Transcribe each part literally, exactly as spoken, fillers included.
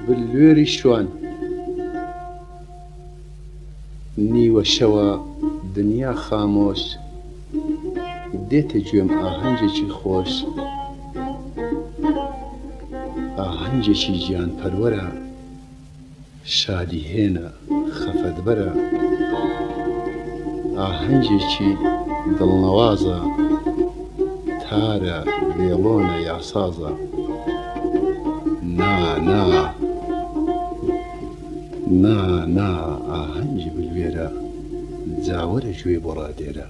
بلوێری شوان نیوە شەوە دنیا خامۆش دێتە گوێم ئاهەنگێکی خۆش ئاهەنگێکی گیانپەروەرە شادی هێنە خەفەتبەرە ئاهەنگێکی دڵنەوازە تارە وێڵۆنە یاسازە نا نا نا نا ئاهەنگی بلوێرە جاوەرە گوێ بۆ ڕادێرە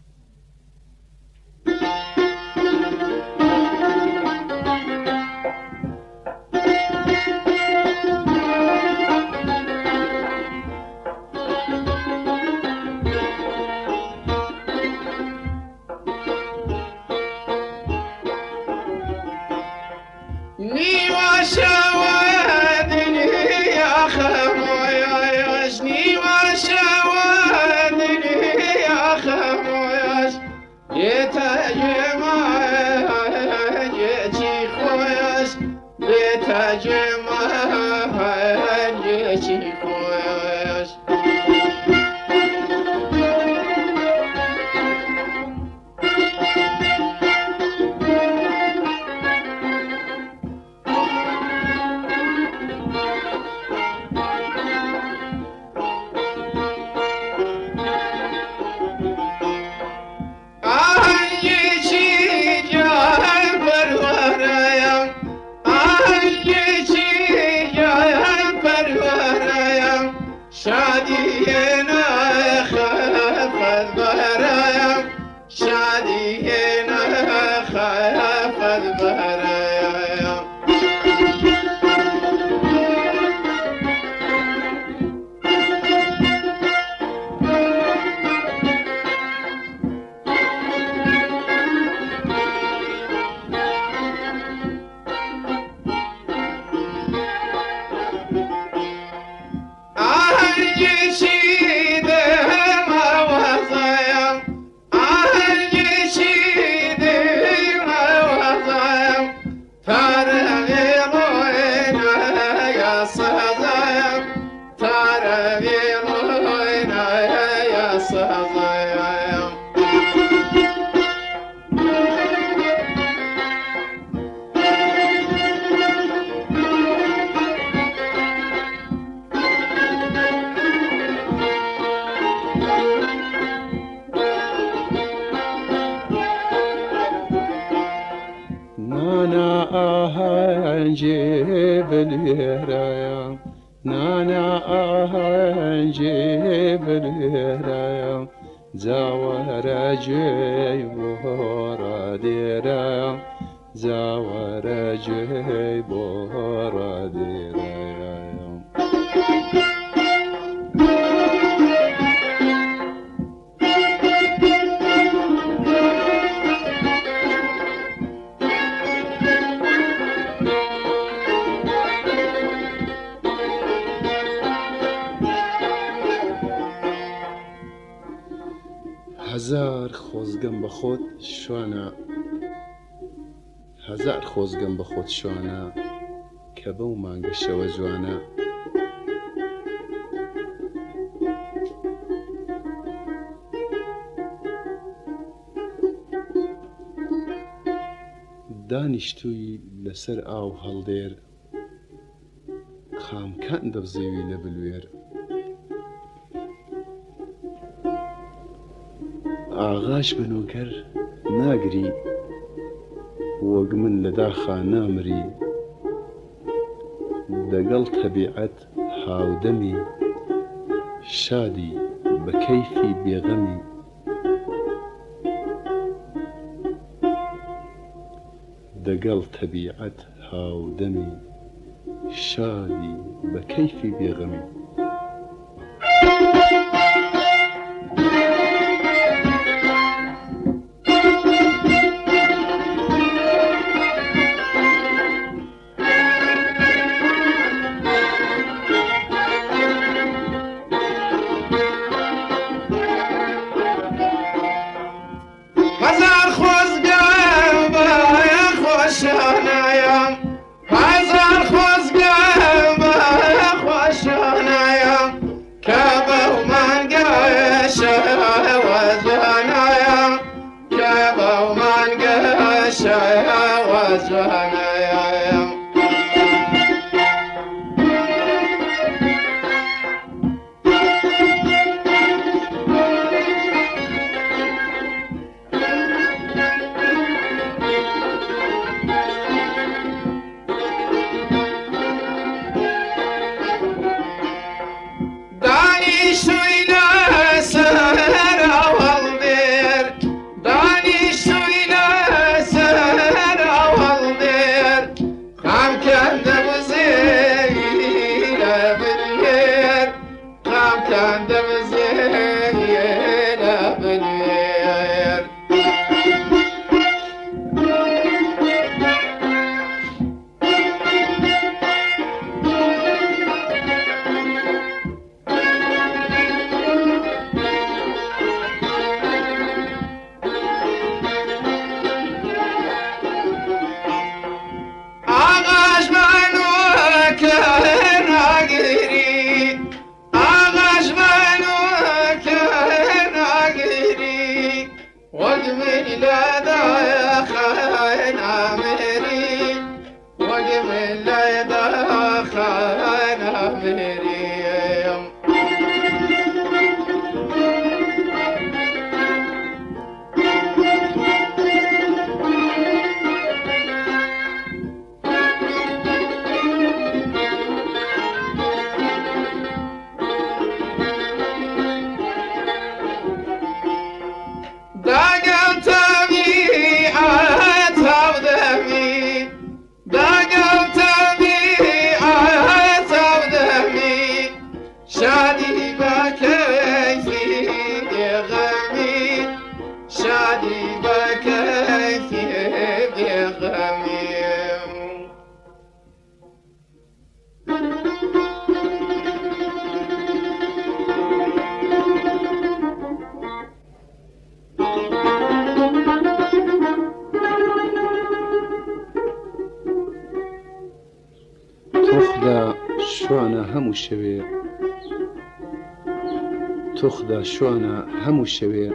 هەزار خۆزگەم بە خۆت شوانە هەزار خۆزگەم بە خۆت شوانە کە بەو مانگە شەوە جوانە دانیشتووی لەسەر ئاو هەڵدێر خامکان دەبزێوی لە بلوێر ئاغاش بنووکەر ناگری وەک من لە داخا نامری دەگەڵ تەبیعەت هاودەمی شادی بە کەیفی بێغەمی دەگەڵ تەبیعەت هاودەمی شادی بە کەیفی بێغەمی Hazar xozgam شوانە هەموو شەوێ تۆخدا شوانە هەموو شەوێ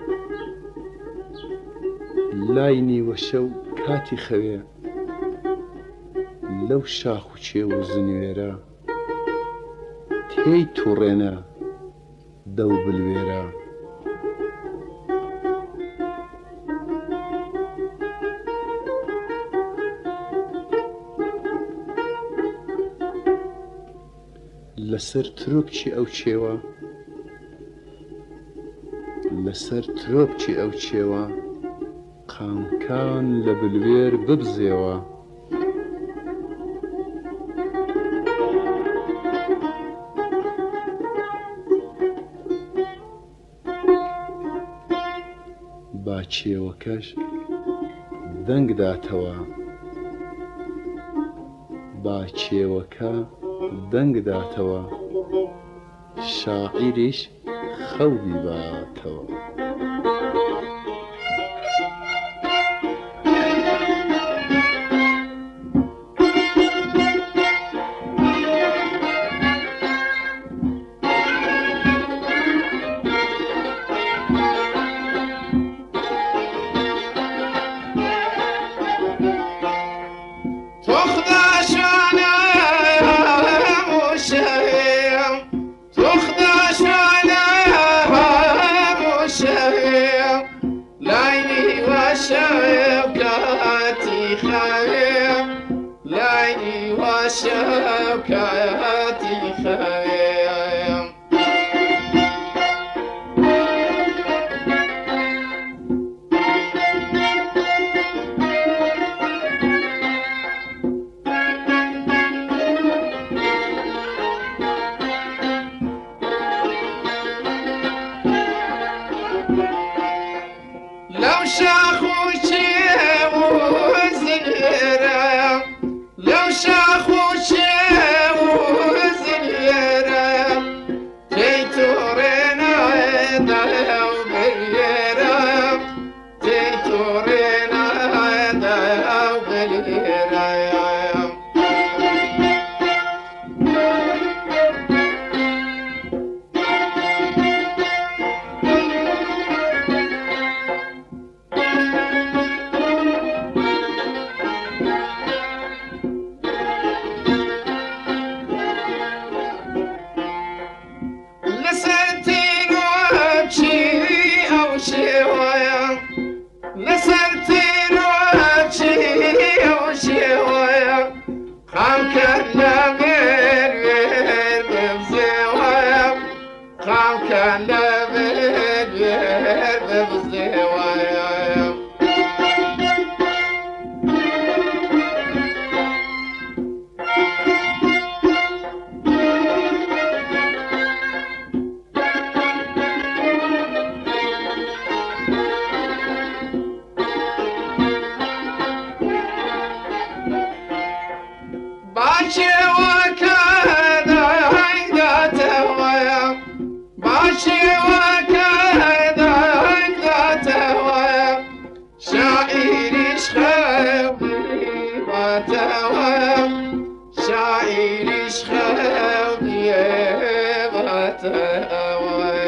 لای نیوە شەو کاتی خەوێ لەو شاخ و چێو و زنوێرە تێی تووڕێنە دەو بلوێرە لەسەر ترۆپچی ئەو چێوە لەسەر ترۆپچی ئەو چێوە قامکان لە بلوێر ببزێوە با چێوەکەش دەنگ داتەوە با چێوەکە دەنگ داتەوە شاعیریش خەوی باتەوە أنا بالبير ببزوايا باشي وكذا عندته ويا باشي وكذا عندته ويا شاعر شخوي باته ويا شاعر شخوي باته ويا